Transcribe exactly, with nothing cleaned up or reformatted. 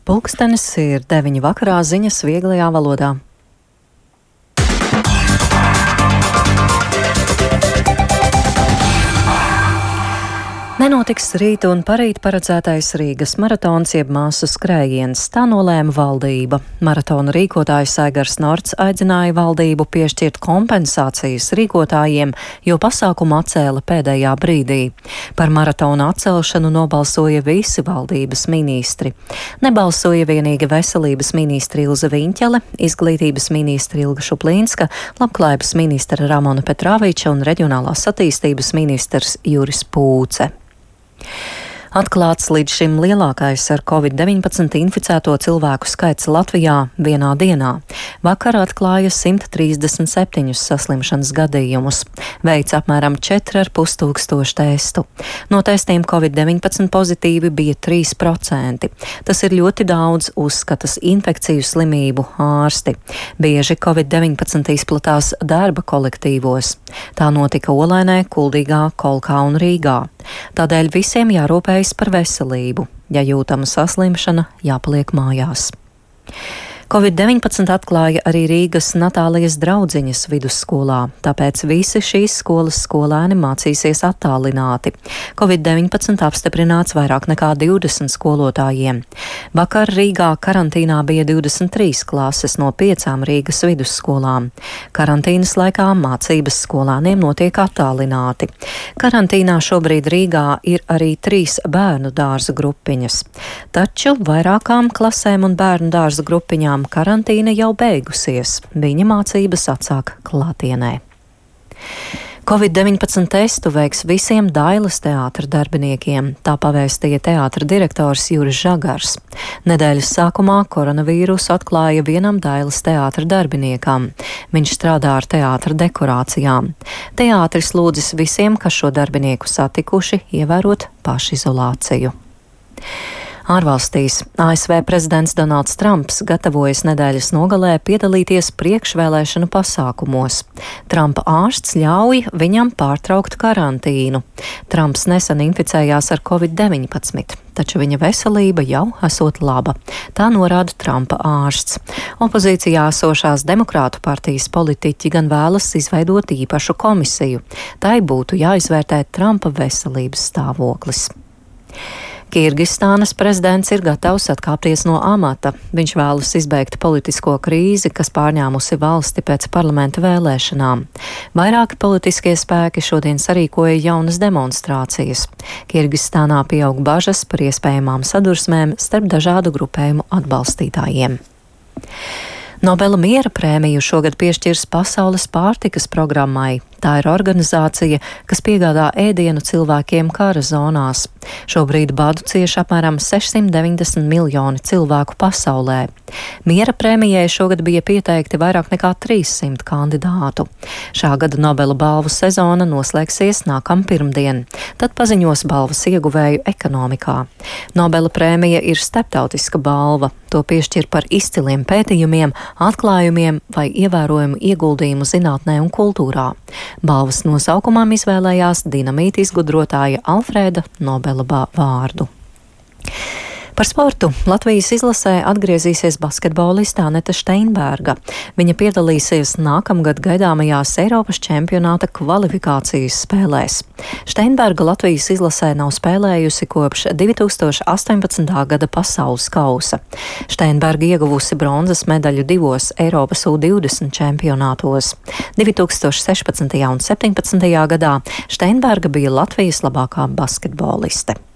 Pulkstenis ir deviņi vakarā, ziņas vieglajā valodā. Nenotiks rīt un parīt paredzētais Rīgas maratons jeb māsu skrējiens, tā nolēma valdība. Maratona rīkotājs Aigars Norts aicināja valdību piešķirt kompensācijas rīkotājiem, jo pasākumu atcēla pēdējā brīdī. Par maratona atcelšanu nobalsoja visi valdības ministri. Nebalsoja vienīgi veselības ministri Ilze Viņķele, izglītības ministri Ilga Šuplīnska, labklājības ministra Ramona Petrāviča un reģionālās attīstības ministrs Juris Pūce. Atklāts līdz šim lielākais ar covid deviņpadsmit inficēto cilvēku skaits Latvijā vienā dienā. Vakar atklāja simt trīsdesmit septiņus saslimšanas gadījumus. Veids apmēram četri ar pus tūkstoši testu. No testiem covid deviņpadsmit pozitīvi bija trīs procenti. Tas ir ļoti daudz, uzskatas infekciju slimību ārsti. Bieži covid deviņpadsmit izplatās darba kolektīvos. Tā notika Olainē, Kuldīgā, Kolkā un Rīgā. Tādēļ visiem jārūpējas par veselību. Ja jūtama saslimšana, jāpaliek mājās. covid deviņpadsmit atklāja arī Rīgas Natālijas draudziņas vidusskolā, tāpēc visi šīs skolas skolēni mācīsies attālināti. covid deviņpadsmit apstiprināts vairāk nekā divdesmit skolotājiem. Vakar Rīgā karantīnā bija divdesmit trīs klases no piecām Rīgas vidusskolām. Karantīnas laikā mācības skolēniem notiek attālināti. Karantīnā šobrīd Rīgā ir arī trīs bērnu dārza grupiņas. Taču vairākām klasēm un bērnu dārza grupiņām karantīna jau beigusies. Viņa mācības atsāk klātienē. covid deviņpadsmit testu veiks visiem Dailes teātra darbiniekiem, tā pavēstīja teātra direktors Juris Žagars. Nedēļas sākumā koronavīrusu atklāja vienam Dailes teātra darbiniekam. Viņš strādā ar teātra dekorācijām. Teātris lūdzis visiem, kas šo darbinieku satikuši, ievērot pašizolāciju. Ārvalstīs A S V prezidents Donalds Trumps gatavojas nedēļas nogalē piedalīties priekšvēlēšanu pasākumos. Trumpa ārsts ļauj viņam pārtraukt karantīnu. Trumps nesen inficējās ar covid deviņpadsmit, taču viņa veselība jau esot laba. Tā norāda Trumpa ārsts. Opozīcijā esošās Demokrātu partijas politiķi gan vēlas izveidot īpašu komisiju. Tai būtu jāizvērtē Trumpa veselības stāvoklis. Kirgistānas prezidents ir gatavs atkāpties no amata. Viņš vēlas izbeigt politisko krīzi, kas pārņēmusi valsti pēc parlamenta vēlēšanām. Vairāki politiskie spēki šodien sarīkoja jaunas demonstrācijas. Kirgistānā pieaug bažas par iespējamām sadursmēm starp dažādu grupējumu atbalstītājiem. Nobela miera prēmiju šogad piešķirs Pasaules pārtikas programmai. Tā ir organizācija, kas piegādā ēdienu cilvēkiem kara zonās. Šobrīd badu cieš apmēram sešsimt deviņdesmit miljoni cilvēku pasaulē. Miera prēmijai šogad bija pieteikti vairāk nekā trīssimt kandidātu. Šā gada Nobela balvu sezona noslēgsies nākam pirmdien. Tad paziņos balvas ieguvēju ekonomikā. Nobela prēmija ir starptautiska balva. To piešķir par izciliem pētījumiem, atklājumiem vai ievērojumu ieguldījumu zinātnē un kultūrā. Balvas nosaukumam izvēlējās dinamīta izgudrotāja Alfrēda Nobela vārdu. Par sportu Latvijas izlasē atgriezīsies basketboliste Anete Steinberga. Viņa piedalīsies nākamgad gaidāmajās Eiropas čempionāta kvalifikācijas spēlēs. Steinberga Latvijas izlasē nav spēlējusi kopš divi tūkstoši astoņpadsmitā gada pasaules kausa. Steinberga ieguvusi bronzas medaļu divos Eiropas U divdesmit čempionātos. divi tūkstoši sešpadsmitajā un septiņpadsmitajā gadā Steinberga bija Latvijas labākā basketboliste.